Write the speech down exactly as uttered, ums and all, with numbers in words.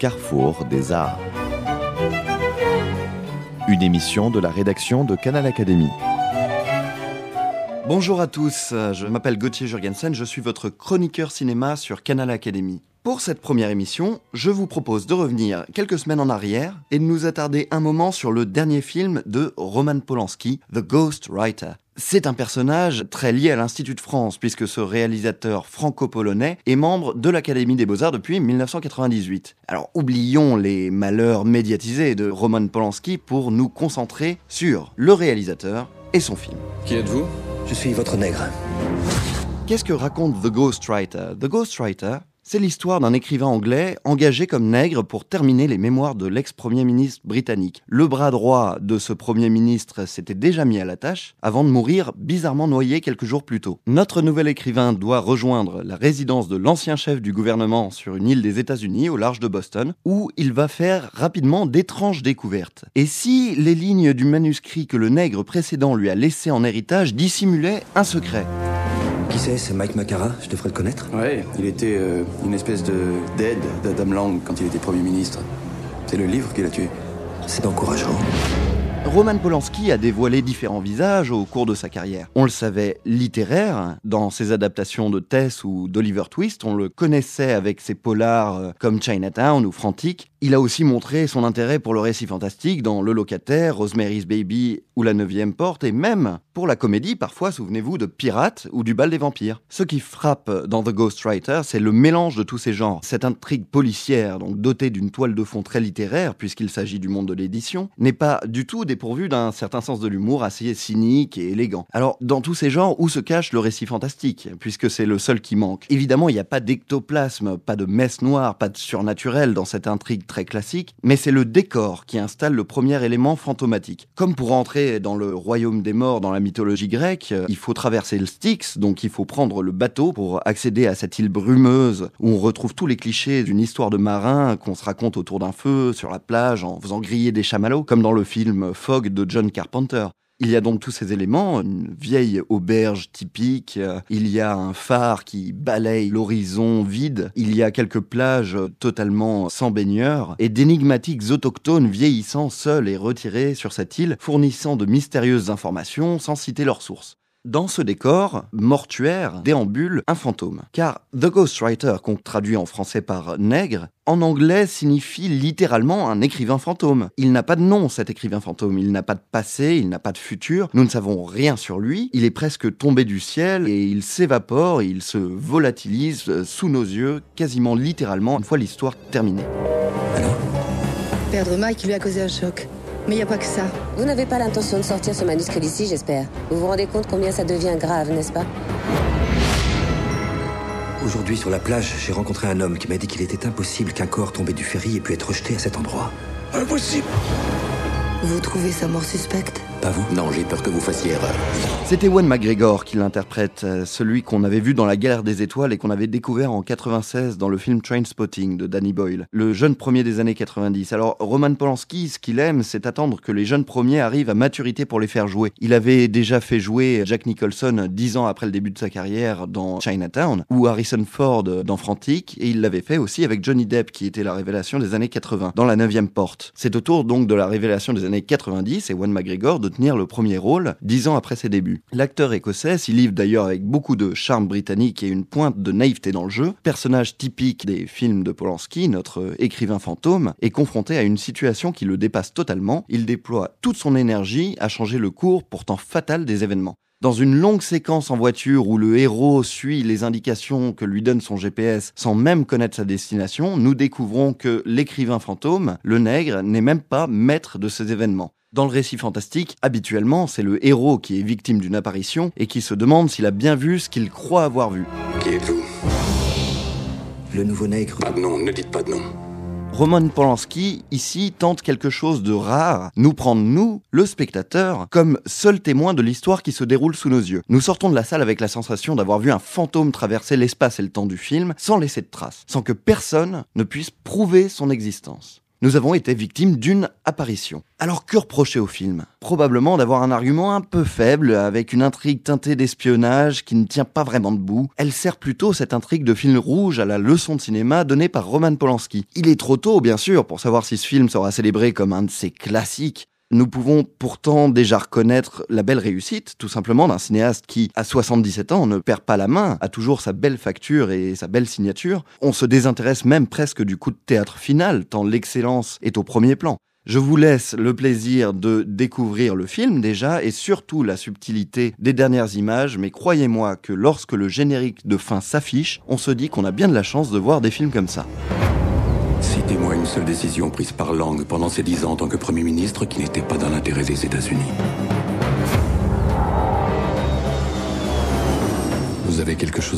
carrefour des arts. Une émission de la rédaction de Canal Académie. Bonjour à tous, je m'appelle Gauthier Jurgensen, je suis votre chroniqueur cinéma sur Canal Académie. Pour cette première émission, je vous propose de revenir quelques semaines en arrière et de nous attarder un moment sur le dernier film de Roman Polanski, The Ghostwriter. C'est un personnage très lié à l'Institut de France, puisque ce réalisateur franco-polonais est membre de l'Académie des Beaux-Arts depuis dix-neuf cent quatre-vingt-dix-huit. Alors oublions les malheurs médiatisés de Roman Polanski pour nous concentrer sur le réalisateur et son film. Qui êtes-vous ? Je suis votre nègre. Qu'est-ce que raconte The Ghostwriter ? The Ghostwriter, c'est l'histoire d'un écrivain anglais engagé comme nègre pour terminer les mémoires de l'ex-premier ministre britannique. Le bras droit de ce premier ministre s'était déjà mis à la tâche avant de mourir bizarrement noyé quelques jours plus tôt. Notre nouvel écrivain doit rejoindre la résidence de l'ancien chef du gouvernement sur une île des États-Unis au large de Boston, où il va faire rapidement d'étranges découvertes. Et si les lignes du manuscrit que le nègre précédent lui a laissé en héritage dissimulaient un secret ? Qui c'est ? C'est Mike Macara, je devrais le connaître. Ouais, il était euh, une espèce de d'aide d'Adam Lang quand il était Premier ministre. C'est le livre qui l'a tué. C'est encourageant. Roman Polanski a dévoilé différents visages au cours de sa carrière. On le savait littéraire, dans ses adaptations de Tess ou d'Oliver Twist, on le connaissait avec ses polars comme Chinatown ou Frantic. Il a aussi montré son intérêt pour le récit fantastique dans Le Locataire, Rosemary's Baby ou La Neuvième Porte, et même pour la comédie, parfois, souvenez-vous, de Pirates ou du Bal des Vampires. Ce qui frappe dans The Ghostwriter, c'est le mélange de tous ces genres. Cette intrigue policière, donc dotée d'une toile de fond très littéraire, puisqu'il s'agit du monde de l'édition, n'est pas du tout dépourvue d'un certain sens de l'humour assez cynique et élégant. Alors, dans tous ces genres, où se cache le récit fantastique, puisque c'est le seul qui manque ? Évidemment, il n'y a pas d'ectoplasme, pas de messe noire, pas de surnaturel dans cette intrigue très classique, mais c'est le décor qui installe le premier élément fantomatique. Comme pour entrer dans le royaume des morts dans la mythologie grecque, il faut traverser le Styx, donc il faut prendre le bateau pour accéder à cette île brumeuse où on retrouve tous les clichés d'une histoire de marin qu'on se raconte autour d'un feu, sur la plage, en faisant griller des chamallows, comme dans le film Fog de John Carpenter. Il y a donc tous ces éléments, une vieille auberge typique, il y a un phare qui balaye l'horizon vide, il y a quelques plages totalement sans baigneurs, et d'énigmatiques autochtones vieillissant seuls et retirés sur cette île, fournissant de mystérieuses informations sans citer leurs sources. Dans ce décor mortuaire déambule un fantôme. Car The Ghostwriter, qu'on traduit en français par nègre, en anglais signifie littéralement un écrivain fantôme. Il n'a pas de nom, cet écrivain fantôme. Il n'a pas de passé, il n'a pas de futur. Nous ne savons rien sur lui. Il est presque tombé du ciel et il s'évapore, et il se volatilise sous nos yeux, quasiment littéralement, une fois l'histoire terminée. Alors ? Perdre Mike lui a causé un choc. Mais il n'y a pas que ça. Vous n'avez pas l'intention de sortir ce manuscrit d'ici, j'espère. Vous vous rendez compte combien ça devient grave, n'est-ce pas ? Aujourd'hui, sur la plage, j'ai rencontré un homme qui m'a dit qu'il était impossible qu'un corps tombé du ferry ait pu être rejeté à cet endroit. Impossible ! Vous trouvez sa mort suspecte ? Pas vous ? Non, j'ai peur que vous fassiez erreur. C'est Ewan McGregor qui l'interprète, celui qu'on avait vu dans La Guerre des Étoiles et qu'on avait découvert en quatre-vingt-seize dans le film Trainspotting de Danny Boyle, le jeune premier des années quatre-vingt-dix. Alors Roman Polanski, ce qu'il aime, c'est attendre que les jeunes premiers arrivent à maturité pour les faire jouer. Il avait déjà fait jouer Jack Nicholson dix ans après le début de sa carrière dans Chinatown, ou Harrison Ford dans Frantic, et il l'avait fait aussi avec Johnny Depp, qui était la révélation des années quatre-vingts, dans La Neuvième Porte. C'est au tour donc de la révélation des années quatre-vingt-dix, Ewan McGregor, de tenir le premier rôle dix ans après ses débuts. L'acteur écossais s'y livre d'ailleurs avec beaucoup de charme britannique et une pointe de naïveté dans le jeu. Personnage typique des films de Polanski, notre écrivain fantôme est confronté à une situation qui le dépasse totalement. Il déploie toute son énergie à changer le cours pourtant fatal des événements. Dans une longue séquence en voiture où le héros suit les indications que lui donne son G P S sans même connaître sa destination, nous découvrons que l'écrivain fantôme, le nègre, n'est même pas maître de ces événements. Dans le récit fantastique, habituellement, c'est le héros qui est victime d'une apparition et qui se demande s'il a bien vu ce qu'il croit avoir vu. Qui êtes-vous ? Le nouveau nègre. Pas de nom, ne dites pas de nom. Roman Polanski, ici, tente quelque chose de rare, nous prendre, nous, le spectateur, comme seul témoin de l'histoire qui se déroule sous nos yeux. Nous sortons de la salle avec la sensation d'avoir vu un fantôme traverser l'espace et le temps du film, sans laisser de traces, sans que personne ne puisse prouver son existence. nous avons été victimes d'une apparition. Alors que reprocher au film ? Probablement d'avoir un argument un peu faible, avec une intrigue teintée d'espionnage qui ne tient pas vraiment debout. Elle sert plutôt, cette intrigue de fil rouge, à la leçon de cinéma donnée par Roman Polanski. Il est trop tôt, bien sûr, pour savoir si ce film sera célébré comme un de ses classiques. Nous pouvons pourtant déjà reconnaître la belle réussite, tout simplement, d'un cinéaste qui, à soixante-dix-sept ans, ne perd pas la main, a toujours sa belle facture et sa belle signature. On se désintéresse même presque du coup de théâtre final, tant l'excellence est au premier plan. Je vous laisse le plaisir de découvrir le film déjà, et surtout la subtilité des dernières images, mais croyez-moi que lorsque le générique de fin s'affiche, on se dit qu'on a bien de la chance de voir des films comme ça. Citez-moi une seule décision prise par Lang pendant ces dix ans en tant que Premier ministre qui n'était pas dans l'intérêt des États-Unis. Vous avez quelque chose à me dire ?